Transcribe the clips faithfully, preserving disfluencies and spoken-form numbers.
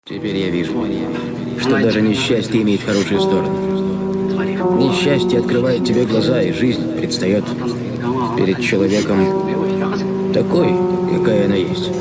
Теперь я вижу, что даже несчастье имеет хорошую сторону. Несчастье открывает тебе глаза, и жизнь предстает перед человеком такой, какая она есть.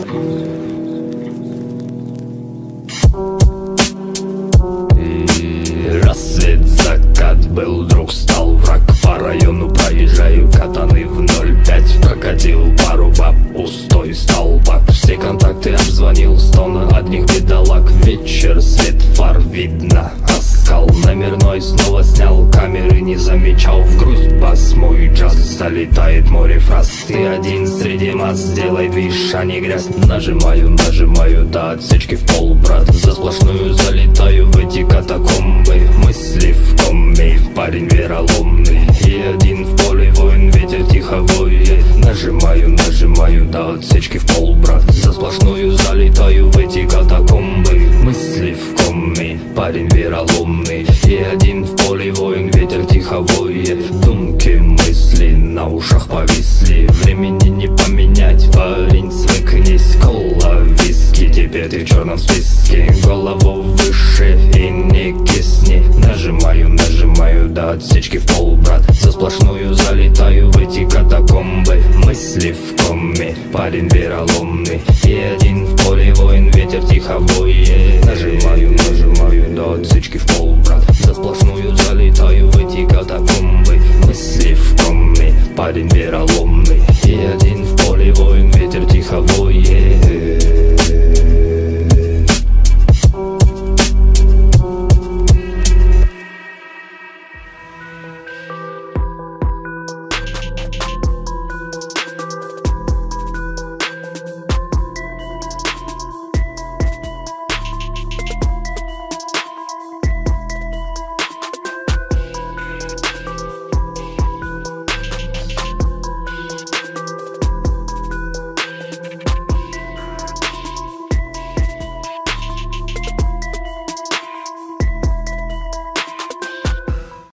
И рассвет, закат, был друг, стал враг. По району проезжаю, катаны в ноль пять. Прокатил пару баб, пустой стал бак. Все контакты обзвонил, стон одних бедолаг. Вечер, свет фар, видно оскал. Номерной снова снял, камеры не замечал. В грусть бас, мой джаз, залетает море фраз. Ты один среди масс, сделай движ, а не грязь. Нажимаю, нажимаю до отсечки в пол, брат. За сплошную залетаю в эти катакомбы. Мысли в коме, парень вероломный. И один в поле воин, ветер тихо воет. Нажимаю, нажимаю до отсечки в пол, брат. За сплошную залетаю в эти катакомбы. Мысли в коме, парень вероломный. И один в поле воин, ветер тихо воет. Думки, мысли на ушах повисли. Времени не поменять, парень, свыкнись. Кола, виски, теперь ты в черном списке. Голову выше и не кисни. Нажимаю, нажимаю до отсечки в пол, брат. За сплошную залетаю в эти катакомбы. Мысли в коме, парень вероломный. И один в поле воин, ветер тихо воет. Нажимаю, нажимаю до отсечки в пол, брат.